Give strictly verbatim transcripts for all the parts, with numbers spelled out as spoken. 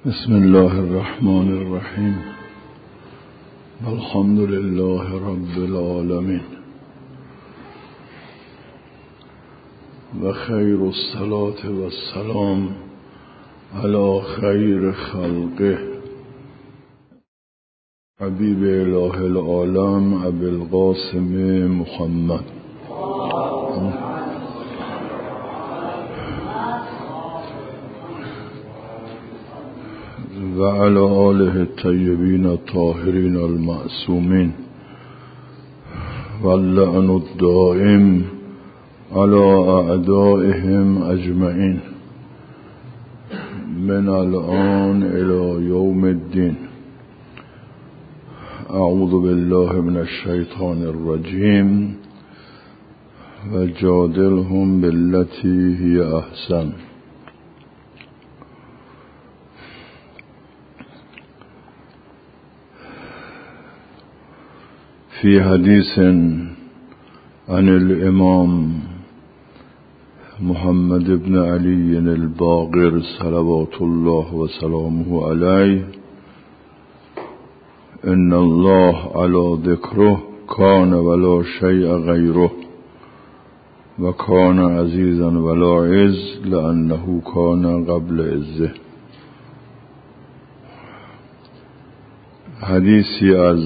بسم الله الرحمن الرحیم الحمد لله رب العالمین و خیر الصلاة و السلام علی خیر خلقه حبیب اله العالم ابی القاسم محمد و علی آله الطیبین الطاهرین المعصومین و اللعن الدائم علی اعدائهم اجمعین من الان الی یوم الدین. اعوذ بالله من الشیطان الرجیم و جادلهم بالتی هی احسن. فی حدیث عن الامام محمد بن علی الباقر صلوات الله و سلامه علیه ان الله علی ذکره کان ولا شیء غیره و کان عزیزا ولا عز لانه کان قبل عزه. حدیثی از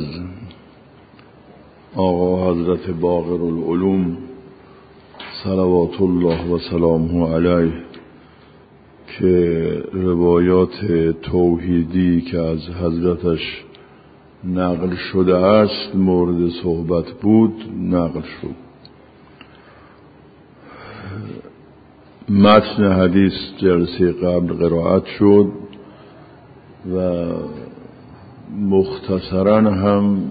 آقا حضرت باقر العلوم صلوات الله و سلامه علیه که روایات توحیدی که از حضرتش نقل شده است مورد صحبت بود نقل شد. متن حدیث جلسه قبل قرائت شد و مختصراً هم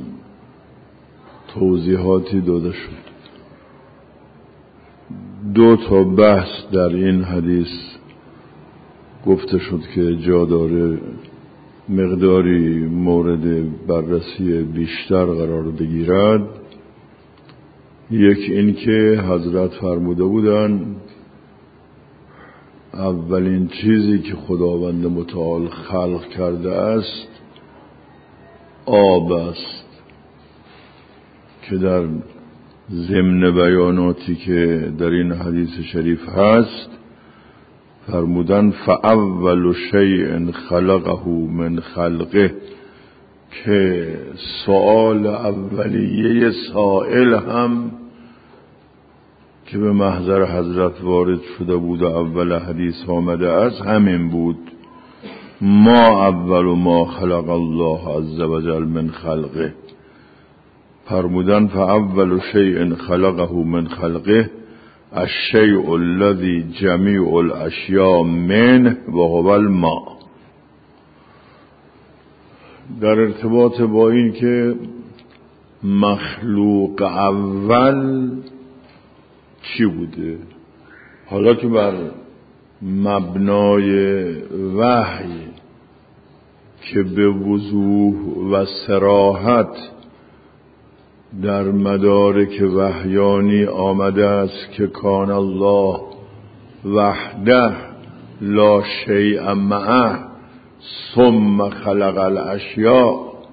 توضیحاتی داده شد. دو تا بحث در این حدیث گفته شد که جا داره مقداری مورد بررسی بیشتر قرار بگیرد. یک این که حضرت فرموده بودند اولین چیزی که خداوند متعال خلق کرده است آب است، که در ضمن بیاناتی که در این حدیث شریف هست فرمودن فاول شیء خلقه من خلقه، که سؤال اولیه سائل هم که به محضر حضرت وارد شده بود و اول حدیث آمده است همین بود: ما اول ما خلق الله عز وجل من خلقه. فرمودن فاول شیء خلقه من خلقه الشیء الذی جمیع الاشیاء منه و هو الماء. در ارتباط با این که مخلوق اول چی بوده، حالا که بر مبنای وحی که به وضوح و صراحت در مدارک وحیانی آمده است که کان الله وحده لا شیء معه ثم خلق الاشیاء،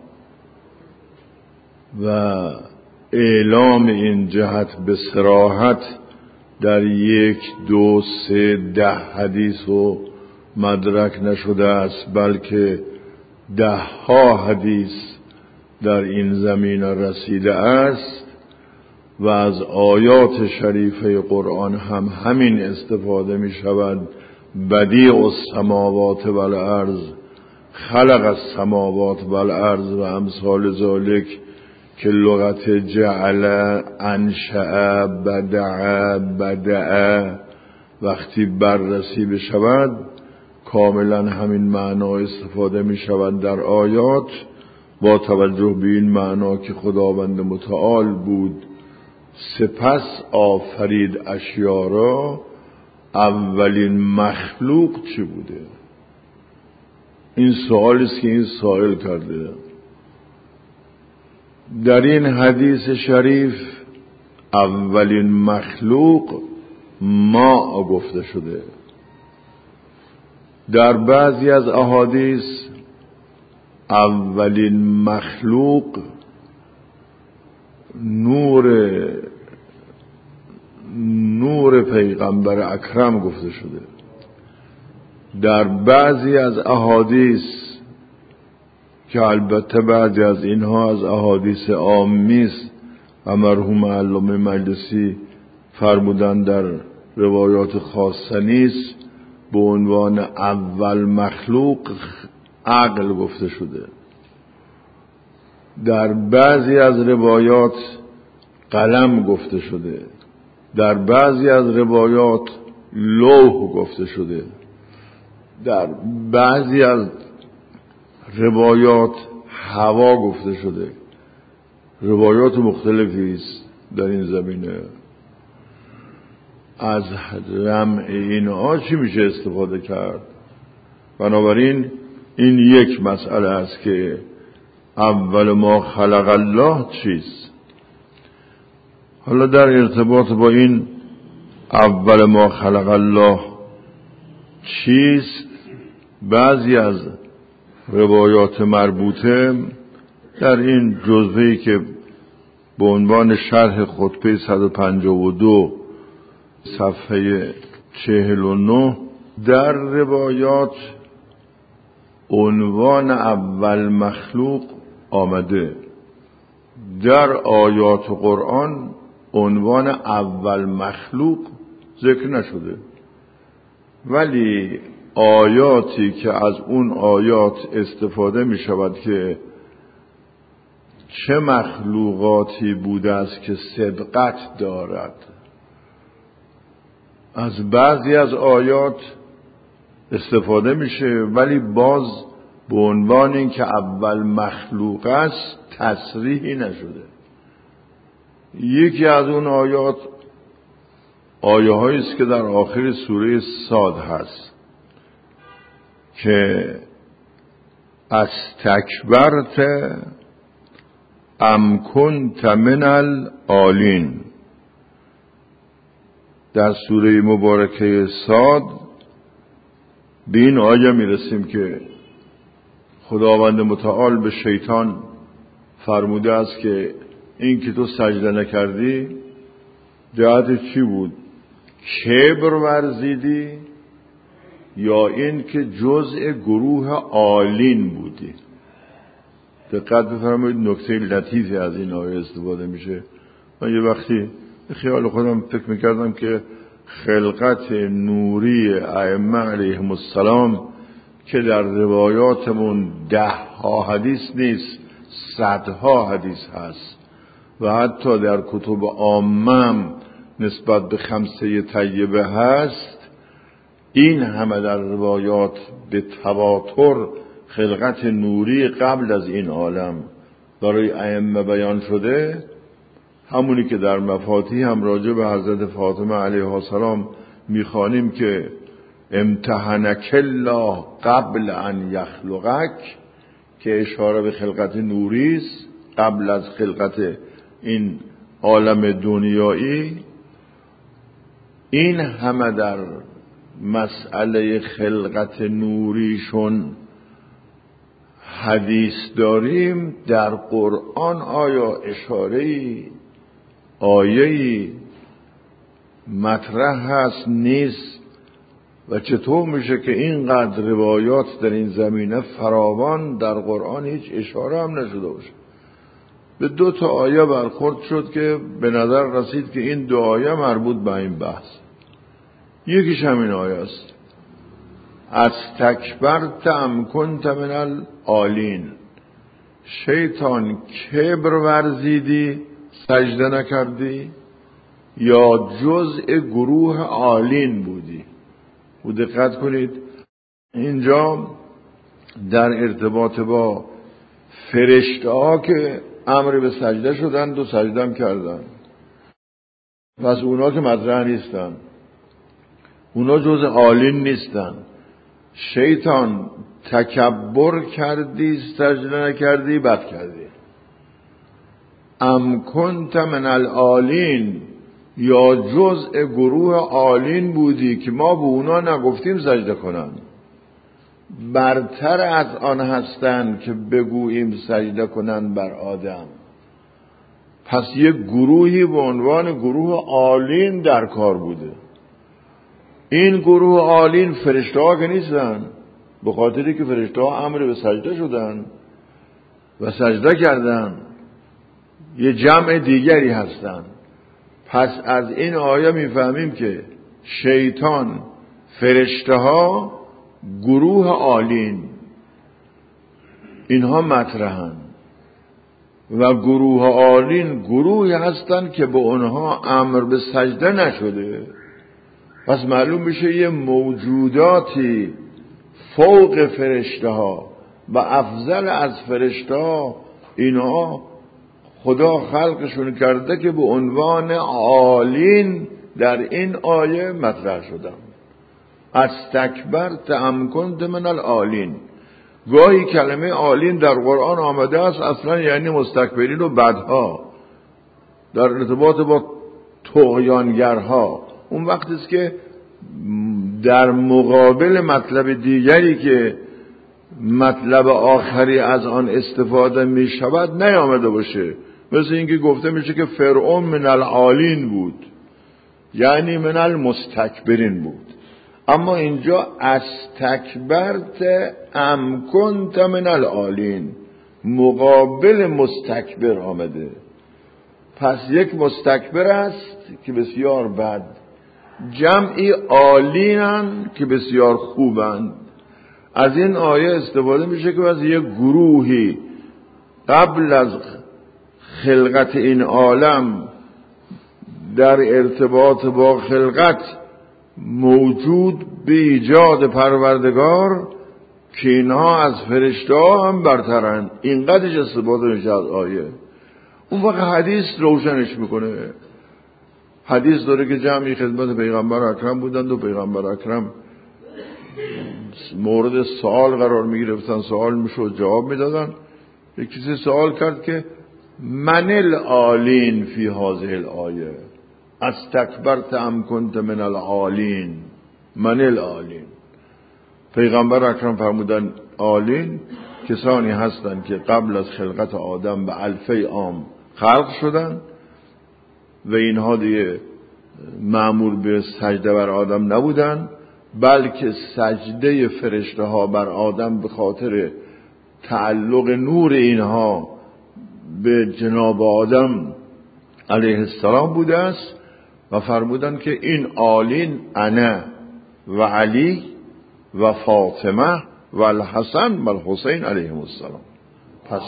و اعلام این جهت به صراحت در یک دو سه ده حدیث و مدرک نشده است، بلکه ده ها حدیث در این زمینه رسیده است و از آیات شریفه قرآن هم همین استفاده می شود: بدیع السماوات و الارض خلق السماوات و الارض و امثال ذالک، که لغت جعل انشأ بدع بدع وقتی بررسی بشود کاملا همین معنا استفاده می شود در آیات، با توجه به این معنا که خداوند متعال بود سپس آفرید اشیا را. اولین مخلوق چی بوده؟ این سوالی است که این سائل کرده. در این حدیث شریف اولین مخلوق ما گفته شده. در بعضی از احادیث اولین مخلوق نور نور پیغمبر اکرم گفته شده. در بعضی از احادیث که البته بعضی از اینها از احادیث عامی است و مرحوم علامه مجلسی فرمودن در روایات خاصه نیست، به عنوان اول مخلوق عقل گفته شده. در بعضی از روایات قلم گفته شده. در بعضی از روایات لوح گفته شده. در بعضی از روایات هوا گفته شده. روایات مختلفی است در این زمینه. از رمع اینها چی میشه استفاده کرد؟ بنابراین این یک مسئله است که اول ما خلق الله چیست. حالا در ارتباط با این اول ما خلق الله چیست، بعضی از روایات مربوطه در این جزوه‌ای که به عنوان شرح خطبه صد و پنجاه و دو صفحه چهل و نه در روایات عنوان اول مخلوق آمده. در آیات قرآن عنوان اول مخلوق ذکر نشده، ولی آیاتی که از اون آیات استفاده می شود که چه مخلوقاتی بوده است که سبقت دارد، از بعضی از آیات استفاده میشه، ولی باز به عنوان این که اول مخلوق است تصریحی نشده. یکی از اون آیات آیه هایی است که در آخر سوره صاد هست که استکبرت ام کنت من العالین. در سوره مبارکه صاد به این آیه میرسیم که خداوند متعال به شیطان فرموده است که این که تو سجده نکردی جهت چی بود؟ کبر ورزیدی یا این که جزء گروه عالین بودی؟ دقت بفرمایید، نکته لطیفی از این آیه استفاده میشه. من یه وقتی به خیال خودم فکر میکردم که خلقت نوری ائمه علیهم السلام که در روایاتمون ده ها حدیث نیست، صدها حدیث هست و حتی در کتب عامم نسبت به خمسه طیبه هست، این همه در روایات به تواتر خلقت نوری قبل از این عالم برای ائمه بیان شده، همونی که در مفاتیح هم راجع به حضرت فاطمه علیها السلام میخوانیم که امتحنک الله قبل ان یخلقک، که اشاره به خلقت نوری است قبل از خلقت این عالم دنیایی. این همه در مسئله خلقت نوریشون حدیث داریم، در قرآن آیا اشاره‌ای آیه‌ای مطرح هست؟ نیست. و چطور میشه که اینقدر روایات در این زمینه فراوان در قرآن هیچ اشاره هم نشده باشه؟ به دو تا آیه برخورد شد که به نظر رسید که این دو آیه مربوط به این بحث. یکیش همین آیه است، استکبرت ام کنت من العالین. شیطان کبر ورزیدی سجده نکردی یا جزء گروه عالین بودی؟ و دقت کنید اینجا در ارتباط با فرشته ها که امر به سجده شدند و سجده هم کردند، پس اونا که مطرح نیستن، اونا جزء عالین نیستن. شیطان تکبر کردی سجده نکردی، بد کردی. ام کنت من العالین، یا جزء گروه عالین بودی که ما به اونا نگفتیم سجده کنن. برتر از آن هستند که بگوییم سجده کنند بر آدم. پس یک گروهی به عنوان گروه عالین در کار بوده. این گروه عالین فرشته ها که نیستن، به خاطری که فرشته ها امر به سجده شدن و سجده کردن، یه جمع دیگری هستن. پس از این آیه میفهمیم که شیطان، فرشته ها، گروه عالین اینها مطرحن و گروه عالین گروهی هستن که به اونها امر به سجده نشده. پس معلوم میشه یه موجوداتی فوق فرشته ها و افضل از فرشته ها اینها خدا خلقشون کرده که به عنوان عالین در این آیه مطرح شدن. استکبرت ام کنت من العالین. گاهی کلمه عالین در قرآن آمده است اصلا یعنی مستکبرین و بدها در ارتباط با طغیانگرها. اون وقتی است که در مقابل مطلب دیگری که مطلب آخری از آن استفاده می شود نیامده باشه. مثل اینکه گفته میشه که فرعون من العالین بود، یعنی من المستکبرین بود. اما اینجا استکبرت ام کنت من العالین، مقابل مستکبر آمده. پس یک مستکبر است که بسیار بد، جمعی عالینن که بسیار خوبند. از این آیه استفاده میشه که از یک گروهی قبل از خلقت این عالم در ارتباط با خلقت موجود به ایجاد پروردگار که اینها از فرشته ها هم برترن. اینقدرش استفاده میشه از آیه. اون وقت حدیث روشنش میکنه. حدیث داره که جمعی خدمت پیغمبر اکرم بودند و پیغمبر اکرم مورد سوال قرار میگرفتن، سوال میشد جواب میدادن. یک کسی سوال کرد که من العالین فی هذه الآیه استکبرت ام کنت من العالین. من العالین. پیغمبر اکرم فرمودن عالین کسانی هستند که قبل از خلقت آدم به الفی عام خلق شدن و اینها دیگه مأمور به سجده بر آدم نبودن، بلکه سجده فرشته ها بر آدم به خاطر تعلق نور اینها به جناب آدم علیه السلام بوده است. و فرمودن که این عالین انا و علی و فاطمه و الحسن و الحسین علیهم السلام. پس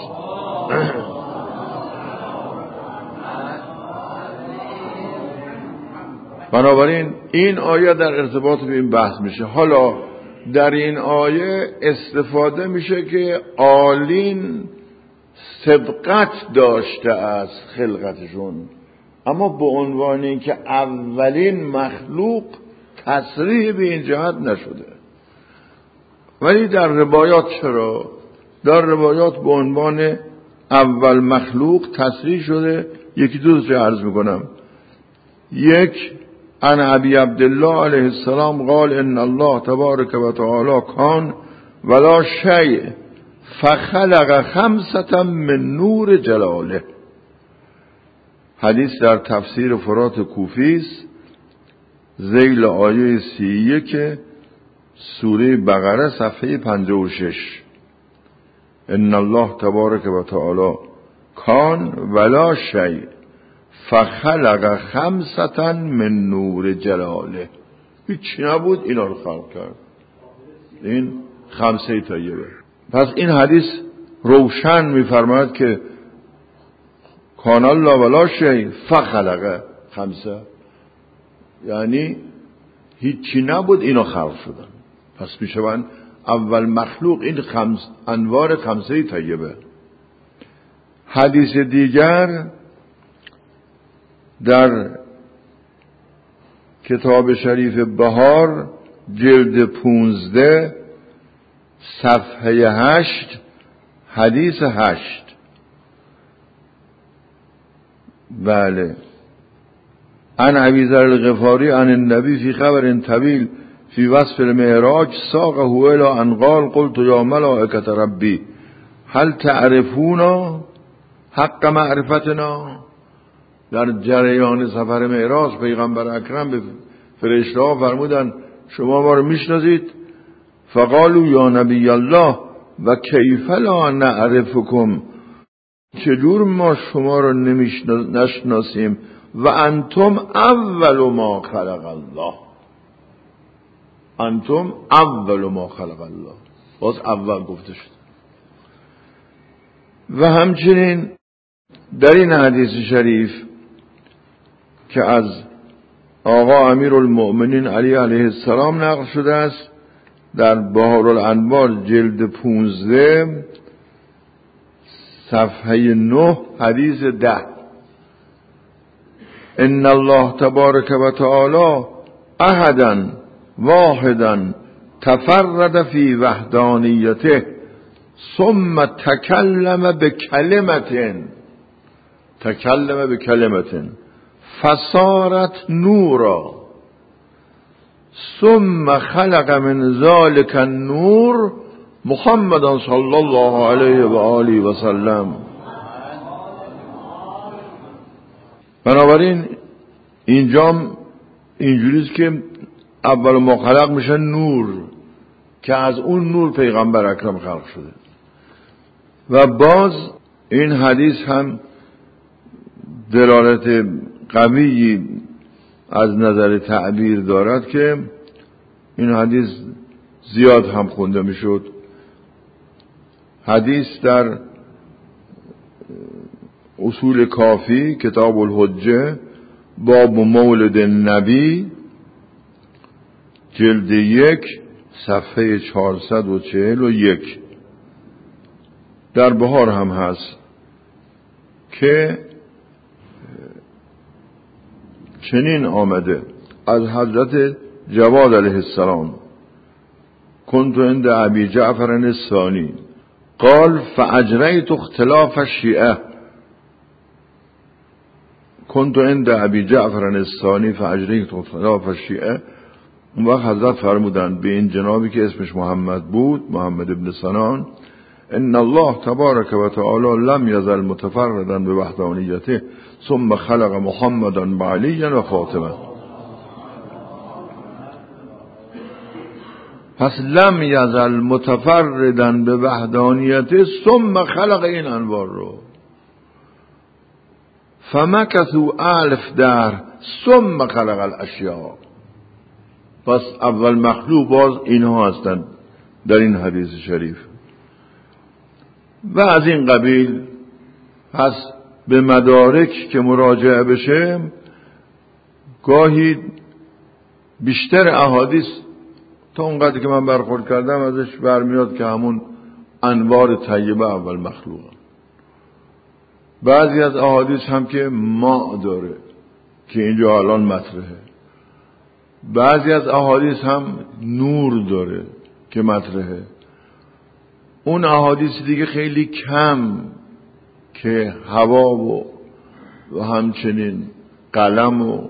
بنابراین این آیه در ارتباط به این بحث میشه. حالا در این آیه استفاده میشه که عالین سبقت داشته از خلقتشون، اما به عنوان این که اولین مخلوق تصریح به این جهت نشده. ولی در روایات چرا؟ در روایات به عنوان اول مخلوق تصریح شده. یکی دو تا عرض میکنم. یک، عن ابی عبدالله علیه السلام قال ان الله تبارک و تعالی کان ولا شیء فخلق خمسة من نور جلاله. حدیث در تفسیر فرات کوفی است، ذیل آیه سی و یک سوره بقره صفحه پنجاه و شش. ان الله تبارک و تعالی کان ولا شیء فخلق خمسة من نور جلاله. هیچی نبود اینا رو خلق کرد. این خمسه طیبه. پس این حدیث روشن می‌فرماید که کان الله ولا شیء فخلق خمسه، یعنی هیچی نبود اینا خلق شدن. پس میشوند اول مخلوق این خمس انوار خمسه طیبه. حدیث دیگر در کتاب شریف بهار جلد پونزده صفحه هشت حدیث هشت. بله. عن ابی ذر الغفاری عن النبی فی خبر طویل فی وصف المعراج ساقه الى ان قال قلت یا ملائکة ربی هل تعرفونا حق معرفتنا. در جریان سفر معراج پیغمبر اکرم به فرشته ها فرمودن شما ما رو میشناسید؟ فقالوا یا نبی الله و کیف لا نعرفکم، چجور ما شما رو نشناسیم و انتم اول ما خلق الله، انتم اول ما خلق الله، باز اول گفته شد. و همچنین در این حدیث شریف که از آقا امیرالمؤمنین علی علیه السلام نقل شده است در بهارالانوار جلد پونزده صفحه نه حدیث ده، ان الله تبارک و تعالی احدا واحدا تفرد فی وحدانیته ثم تکلم بکلمت تکلم بکلمت فصارت نورا ثم خلق من ذلك النور محمد صلی الله علیه و آله و سلم. بنابراین اینجام اینجوریست که اول ما خلق میشه نور که از اون نور پیغمبر اکرم خلق شده. و باز این حدیث هم دلالت قوی از نظر تعبیر دارد که این حدیث زیاد هم خونده میشد. حدیث در اصول کافی کتاب الحجه باب مولد النبی جلد یک صفحه چهارصد و چهل و یک در بهار هم هست که چنین آمده از حضرت جواد علیه السلام كنت عند ابی جعفر الثانی قال فاجریت اختلاف الشیعه كنت عند ابی جعفر الثانی فاجریت اختلاف الشیعه. اون وقت حضرت فرمودند به این جنابی که اسمش محمد بود، محمد ابن سنان، ان الله تبارک و تعالی لم یزل متفردا به وحدانیته ثم خلق محمدا بعلی و فاطمه. پس لم یزل متفردا به وحدانیته ثم خلق این انوار رو فمکثوا الف دهر ثم خلق الاشیاء. پس اول مخلوق باز اینها هستند در این حدیث شریف. و از این قبیل پس به مدارک که مراجعه بشه گاهی بیشتر احادیث تا اونقدر که من برخورد کردم ازش برمیاد که همون انوار طیبه اول مخلوق. بعضی از احادیث هم که ما داره که اینجا الان مطرحه، بعضی از احادیث هم نور داره که مطرحه. اون احادیث دیگه خیلی کم که هوا و و همچنین قلم و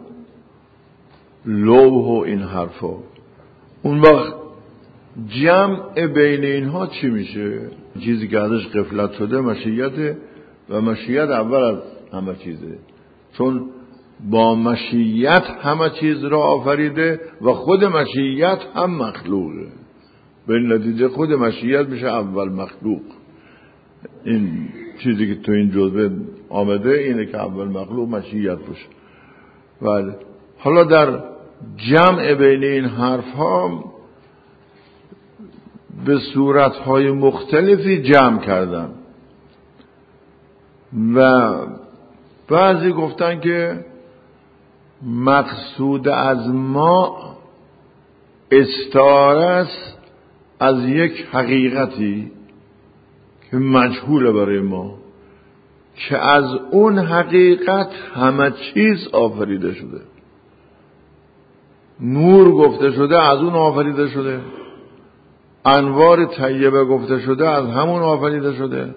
لوح و این حرفا. اون وقت جمع بین اینها چی میشه؟ چیزی که ازش غفلت شده مشیت و مشیت اول از همه چیزه، چون با مشیت همه چیز را آفریده و خود مشیت هم مخلوقه. به نتیجه خود مشیت میشه اول مخلوق. این چیزی که تو این جزوه آمده اینه که اول مخلوق مشیت باشه. بله. حالا در جمع بین این حرف ها به صورت های مختلفی جمع کردن و بعضی گفتن که مقصود از ما استعاره است از یک حقیقتی که مجهوله برای ما، که از اون حقیقت همه چیز آفریده شده. نور گفته شده از اون آفریده شده، انوار طیبه گفته شده از همون آفریده شده.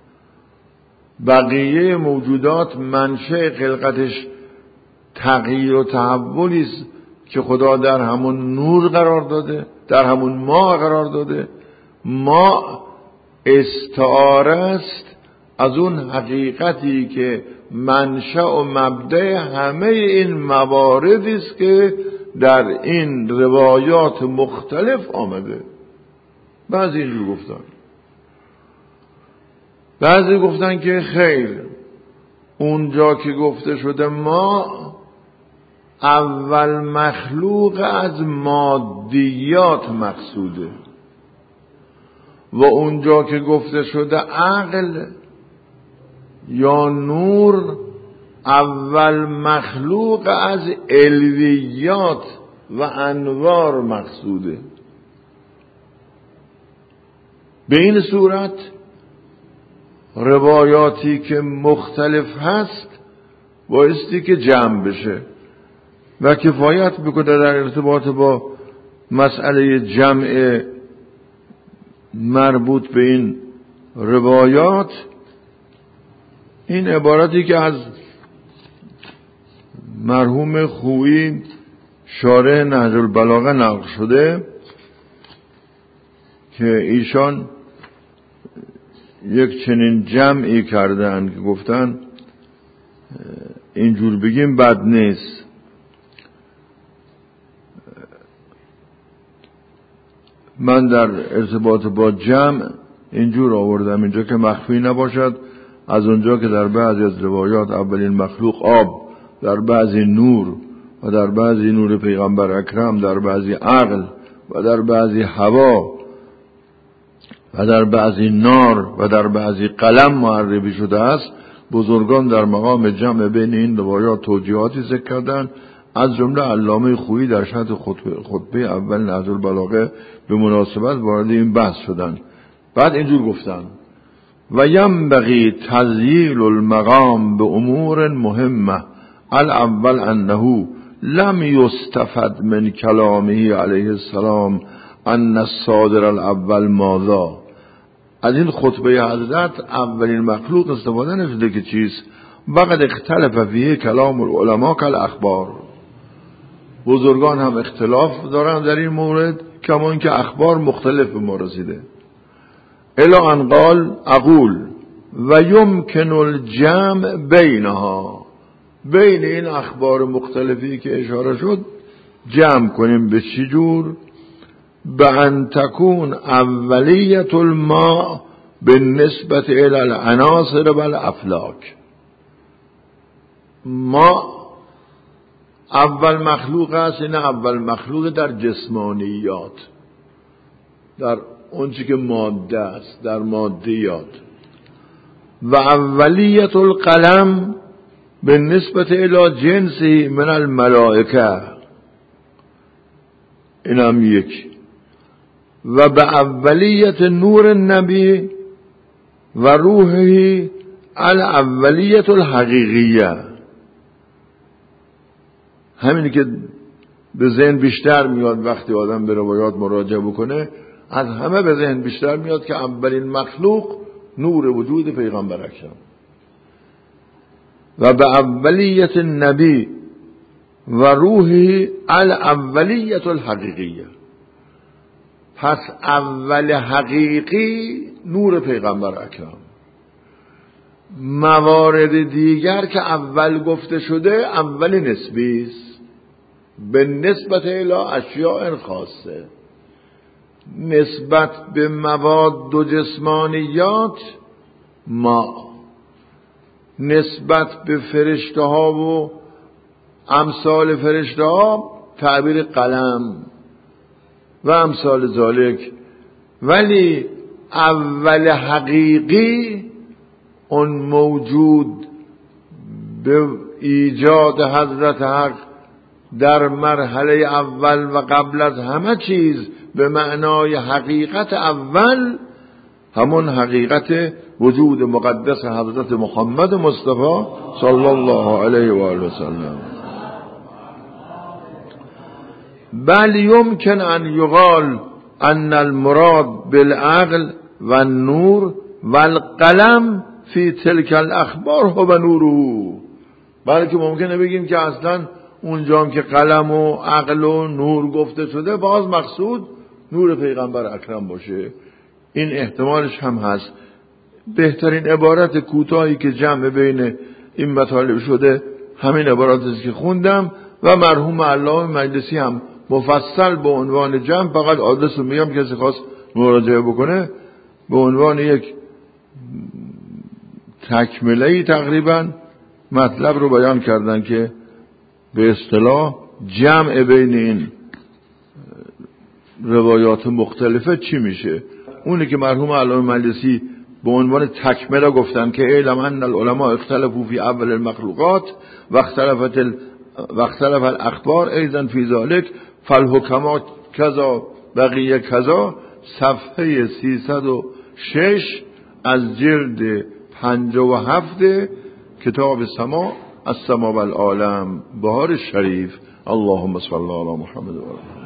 بقیه موجودات منشأ خلقتش تغییر و تحولی است که خدا در همون نور قرار داده، در همون ماء قرار داده. ماء استعاره است از اون حقیقتی که منشأ و مبدأ همه این مواردی است که در این روایات مختلف آمده. بعضی اینجور گفتن، بعضی گفتن که خیر، اونجا که گفته شده ما اول مخلوق از مادیات مقصوده و اونجا که گفته شده عقل یا نور اول مخلوق از علویات و انوار مقصوده. به این صورت روایاتی که مختلف هست بایستی که جمع بشه و کفایت بکنه در ارتباط با مسئله جمع مربوط به این روایات. این عبارتی که از مرحوم خویی شارح نهج البلاغه نقل شده که ایشان یک چنین جمعی کردن که گفتن اینجور بگیم بد نیست. من در ارتباط با جمع اینجور آوردم اینجا که مخفی نباشد، از اونجا که در بعضی از روایات اولین مخلوق آب، در بعضی نور و در بعضی نور پیغمبر اکرم، در بعضی عقل و در بعضی هوا و در بعضی نار و در بعضی قلم معرفی شده است. بزرگان در مقام جمع بین این روایات توجیهاتی ذکر کردند، از جمله علامه خویی در شرح خطبه, خطبه اول نهج البلاغه به مناسبت وارد این بحث شدند. بعد اینجور گفتن: و ینبغی تذییل المقام به امور مهمه، الاول انه لم یستفد من کلامه علیه السلام ان الصادر الاول ماذا. از این خطبه حضرت اولین مخلوق استفاده نشده که چیست؟ وقد اختلف فیه کلام العلماء کالاخبار. بزرگان هم اختلاف دارن در این مورد، کما اینکه اخبار مختلف به ما رسیده. الا ان قال اقول و یمکن الجمع بینها، بین این اخبار مختلفی که اشاره شد جمع کنیم. به چی جور؟ به ان تکون اولیت الماء به نسبت الی العناصر و الافلاک. ما اول مخلوق است، این اول مخلوق در جسمانیات، در اون چی که ماده است، در مادیات. و اولیت القلم به نسبت الی جنسی من الملائکه، این هم یک. و به اولیت نور النبی و روحی الاولیت الحقیقیه. همینی که به ذهن بیشتر میاد وقتی آدم به روایات مراجعه بکنه، از همه به ذهن بیشتر میاد که اولین مخلوق نور وجود پیغمبر اکرم و به اولیت نبی و روحی الاولیت الحقیقیه. پس اول حقیقی نور پیغمبر اکرم. موارد دیگر که اول گفته شده اول نسبی است، به نسبت الی اشیاء خاصه. نسبت به مواد و جسمانیات ما، نسبت به فرشته ها و امثال فرشته ها تعبیر قلم و امثال ذالک. ولی اول حقیقی اون موجود به ایجاد حضرت حق در مرحله اول و قبل از همه چیز به معنای حقیقت اول، همون حقیقت وجود مقدس حضرت محمد مصطفی صلی الله علیه و آله و سلم. بل یمکن ان یقال ان المراد بالعقل و النور و القلم فی تلک الاخبار هو نوره. بلکه ممکنه بگیم که اصلا اونجام که قلم و عقل و نور گفته شده باز مقصود نور پیغمبر اکرم باشه. این احتمالش هم هست. بهترین عبارت کوتاهی که جمع بین این مطالب شده همین عبارتی که خوندم و مرحوم علامه مجلسی هم مفصل به عنوان جمع، فقط آدرس رو میگم کسی خواست مراجعه بکنه، به عنوان یک تکمله‌ای تقریبا مطلب رو بیان کردن که به اصطلاح جمع بین این روایات مختلفه چی میشه. اونی که مرحوم علامه مجلسی به عنوان تکمله گفتن که اعلم ان العلماء اختلفوا فی اول المخلوقات و اختلفت ال... و اختلف الاخبار ایضا فی ذلک فالحکمات کذا بقیه کذا، صفحه سیصد و شش از جلد پنجاه و هفت کتاب سما السما والعالم بهار شریف. اللهم صل علی محمد و آله.